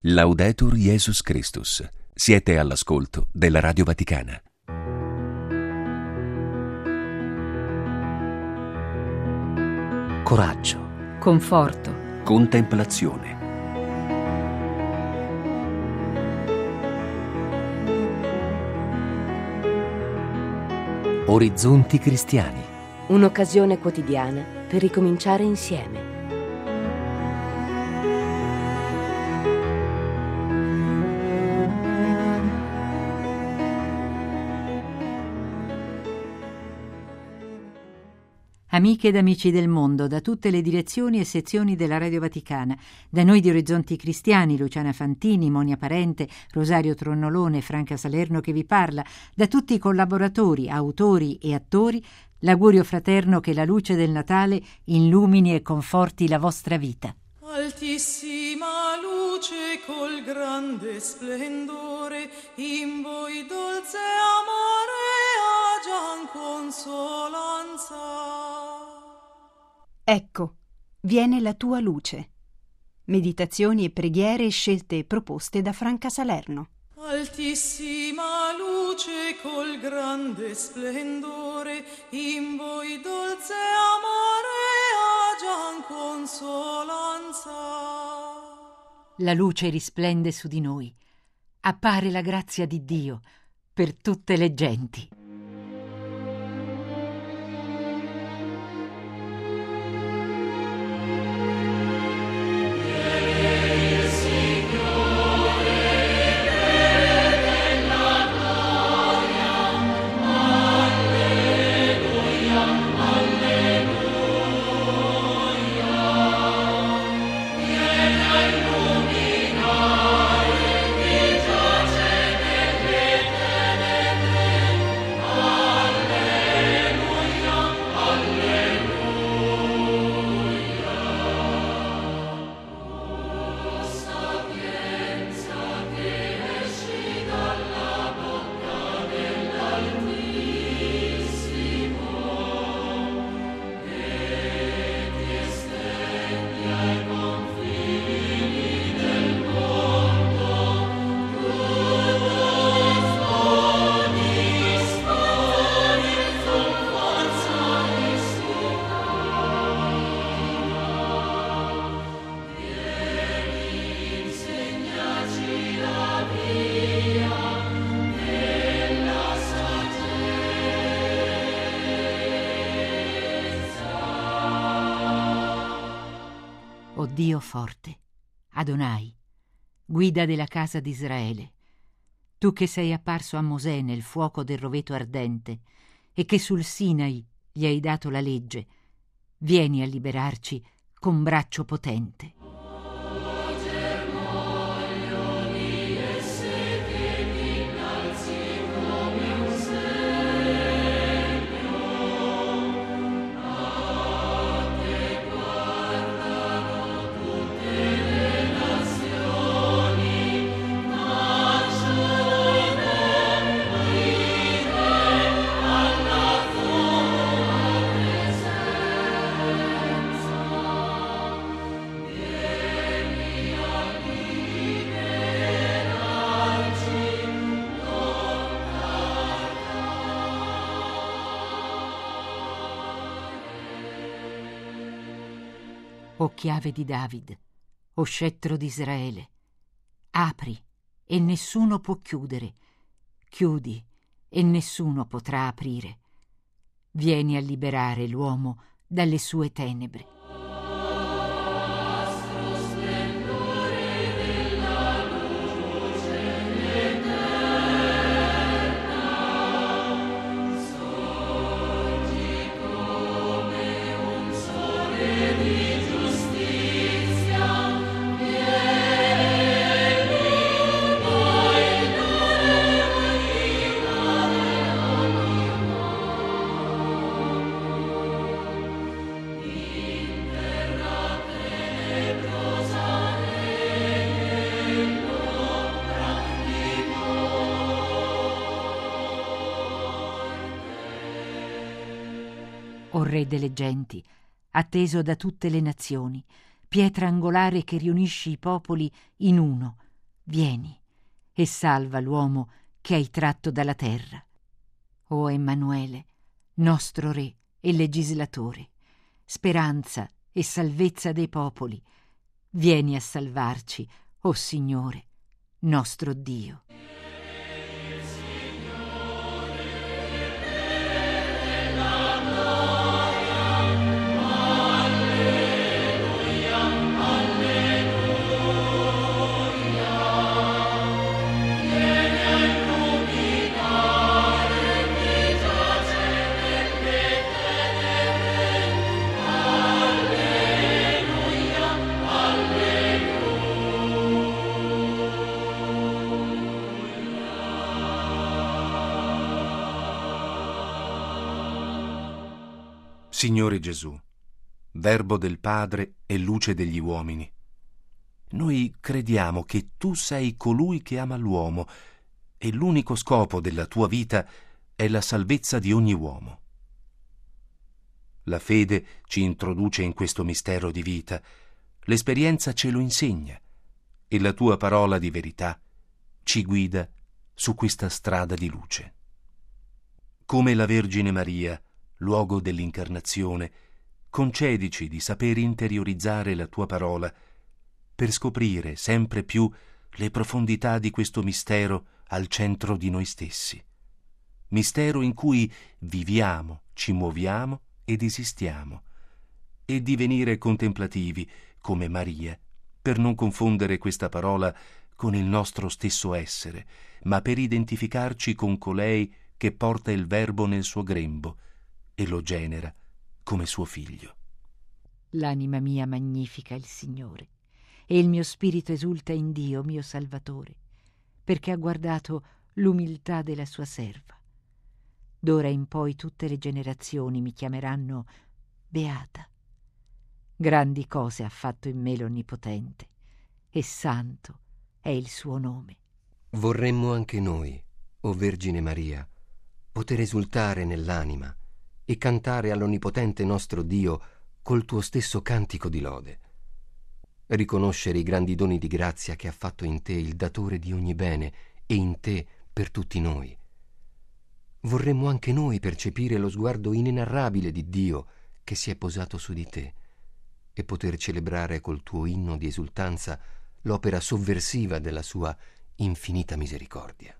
Laudetur Jesus Christus. Siete all'ascolto della Radio Vaticana. Coraggio, conforto, contemplazione. Orizzonti cristiani. un'occasione quotidiana per ricominciare insieme. Amiche ed amici del mondo, da tutte le direzioni e sezioni della Radio Vaticana, da noi di Orizzonti Cristiani, Luciana Fantini, Monia Parente, Rosario Tronnolone, Franca Salerno che vi parla, da tutti i collaboratori, autori e attori, l'augurio fraterno che la luce del Natale illumini e conforti la vostra vita. Altissima luce col grande splendore, in voi dolce amore agian consolanza. Ecco, viene la tua luce. Meditazioni e preghiere scelte e proposte da Franca Salerno. Altissima luce col grande splendore, in voi dolce amore agian consolanza. La luce risplende su di noi. Appare la grazia di Dio per tutte le genti. O Dio forte, Adonai, guida della casa di Israele, tu che sei apparso a Mosè nel fuoco del roveto ardente e che sul Sinai gli hai dato la legge, vieni a liberarci con braccio potente. O chiave di David, o scettro di Israele, apri e nessuno può chiudere, chiudi e nessuno potrà aprire. Vieni a liberare l'uomo dalle sue tenebre. O Re delle genti, atteso da tutte le nazioni, pietra angolare che riunisci i popoli in uno, vieni e salva l'uomo che hai tratto dalla terra. O Emanuele, nostro Re e legislatore, speranza e salvezza dei popoli, vieni a salvarci, o Signore, nostro Dio. Signore Gesù, Verbo del Padre e luce degli uomini, noi crediamo che tu sei colui che ama l'uomo e l'unico scopo della tua vita è la salvezza di ogni uomo. La fede ci introduce in questo mistero di vita, l'esperienza ce lo insegna e la tua parola di verità ci guida su questa strada di luce. Come la Vergine Maria, luogo dell'incarnazione, concedici di saper interiorizzare la tua parola per scoprire sempre più le profondità di questo mistero al centro di noi stessi, mistero in cui viviamo, ci muoviamo ed esistiamo, e divenire contemplativi come Maria, per non confondere questa parola con il nostro stesso essere, ma per identificarci con colei che porta il Verbo nel suo grembo e lo genera come suo figlio. L'anima mia magnifica il Signore, e il mio spirito esulta in Dio, mio Salvatore, perché ha guardato l'umiltà della sua serva. D'ora in poi tutte le generazioni mi chiameranno beata. Grandi cose ha fatto in me l'Onnipotente, e santo è il suo nome. Vorremmo anche noi, o Vergine Maria, poter esultare nell'anima e cantare all'Onnipotente nostro Dio col tuo stesso cantico di lode. Riconoscere i grandi doni di grazia che ha fatto in te il datore di ogni bene e in te per tutti noi. Vorremmo anche noi percepire lo sguardo inenarrabile di Dio che si è posato su di te e poter celebrare col tuo inno di esultanza l'opera sovversiva della sua infinita misericordia.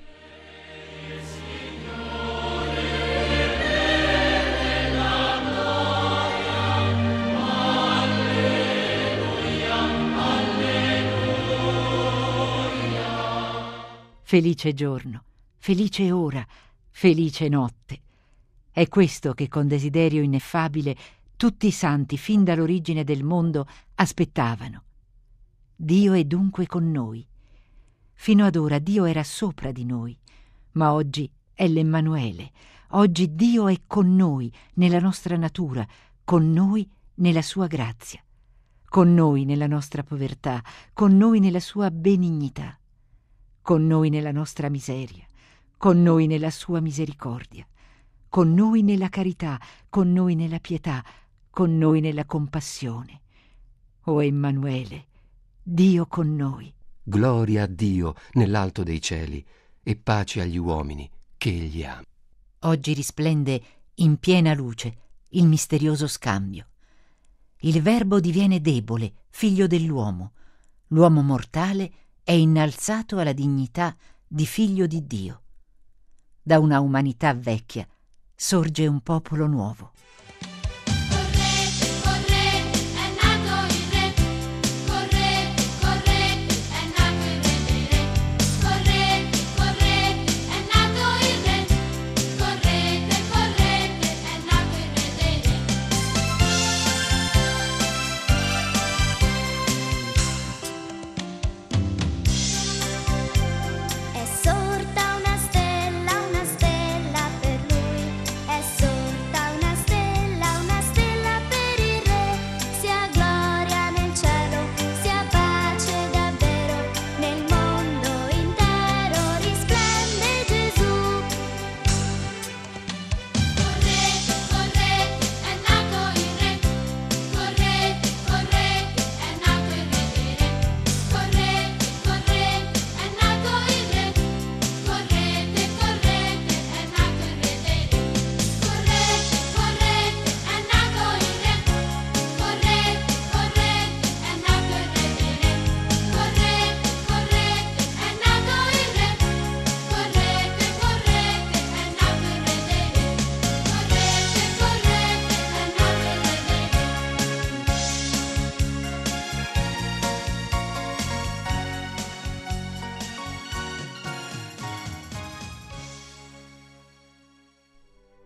Felice giorno, felice ora, felice notte. È questo che con desiderio ineffabile tutti i santi fin dall'origine del mondo aspettavano. Dio è dunque con noi. Fino ad ora Dio era sopra di noi, ma oggi è l'Emmanuele. Oggi Dio è con noi nella nostra natura, con noi nella sua grazia, con noi nella nostra povertà, con noi nella sua benignità, con noi nella nostra miseria, con noi nella sua misericordia, con noi nella carità, con noi nella pietà, con noi nella compassione. O Emanuele, Dio con noi. Gloria a Dio nell'alto dei cieli e pace agli uomini che Egli ama. Oggi risplende in piena luce il misterioso scambio. Il Verbo diviene debole, figlio dell'uomo. L'uomo mortale è innalzato alla dignità di figlio di Dio. Da una umanità vecchia sorge un popolo nuovo. Una stella per lui, è sorta una stella.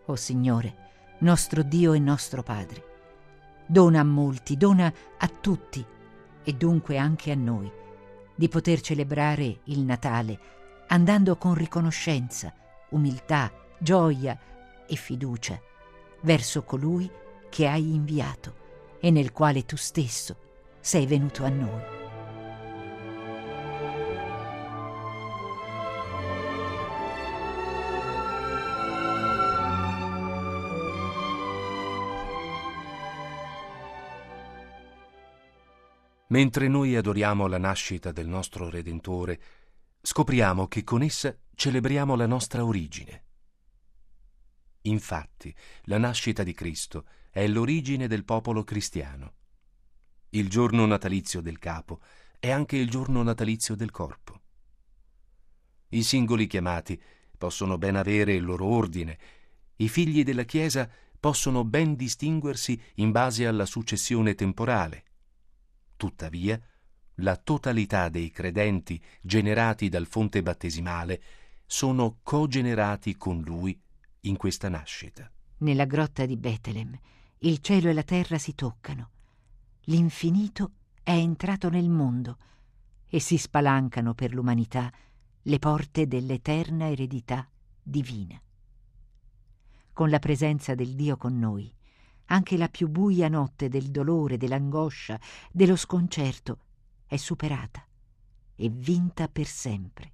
O Signore, nostro Dio e nostro Padre, dona a molti, dona a tutti, e dunque anche a noi, di poter celebrare il Natale andando con riconoscenza, umiltà, gioia e fiducia verso colui che hai inviato e nel quale tu stesso sei venuto a noi. Mentre noi adoriamo la nascita del nostro Redentore, scopriamo che con essa celebriamo la nostra origine. Infatti, la nascita di Cristo è l'origine del popolo cristiano. Il giorno natalizio del capo è anche il giorno natalizio del corpo. I singoli chiamati possono ben avere il loro ordine, i figli della Chiesa possono ben distinguersi in base alla successione temporale. Tuttavia, la totalità dei credenti generati dal fonte battesimale sono cogenerati con lui in questa nascita. Nella grotta di Betlem il cielo e la terra si toccano. L'infinito è entrato nel mondo e si spalancano per l'umanità le porte dell'eterna eredità divina. Con la presenza del Dio con noi, anche la più buia notte del dolore, dell'angoscia, dello sconcerto è superata e vinta per sempre.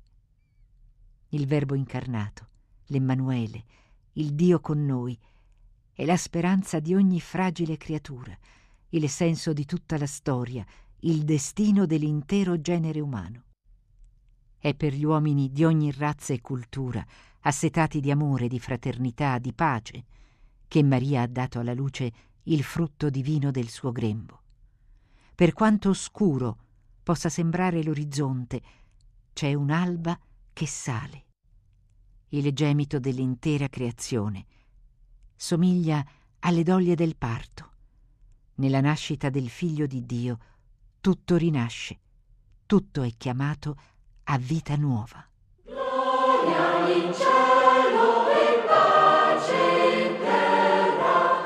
Il Verbo incarnato, l'Emmanuele, il Dio con noi, è la speranza di ogni fragile creatura, il senso di tutta la storia, il destino dell'intero genere umano. È per gli uomini di ogni razza e cultura, assetati di amore, di fraternità, di pace, che Maria ha dato alla luce il frutto divino del suo grembo. Per quanto oscuro possa sembrare l'orizzonte, c'è un'alba che sale. Il gemito dell'intera creazione somiglia alle doglie del parto. Nella nascita del Figlio di Dio tutto rinasce, tutto è chiamato a vita nuova. Gloria in cielo e pace in terra,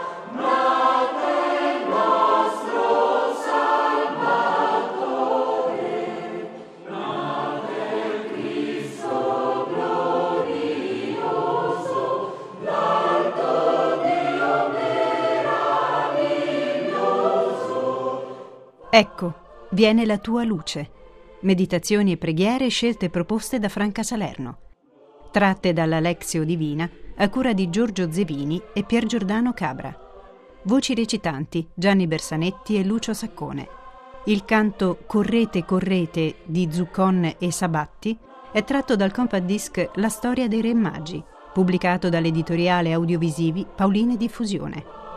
nato il nostro Salvatore, nato il Cristo glorioso, l'alto Dio meraviglioso. Ecco, viene la tua luce. Meditazioni e preghiere scelte e proposte da Franca Salerno. Tratte dalla Lexio Divina a cura di Giorgio Zevini e Pier Giordano Cabra. Voci recitanti Gianni Bersanetti e Lucio Saccone. Il canto Correte correte di Zuccon e Sabatti è tratto dal compact disc La storia dei Re Magi, pubblicato dall'editoriale Audiovisivi Pauline Diffusione.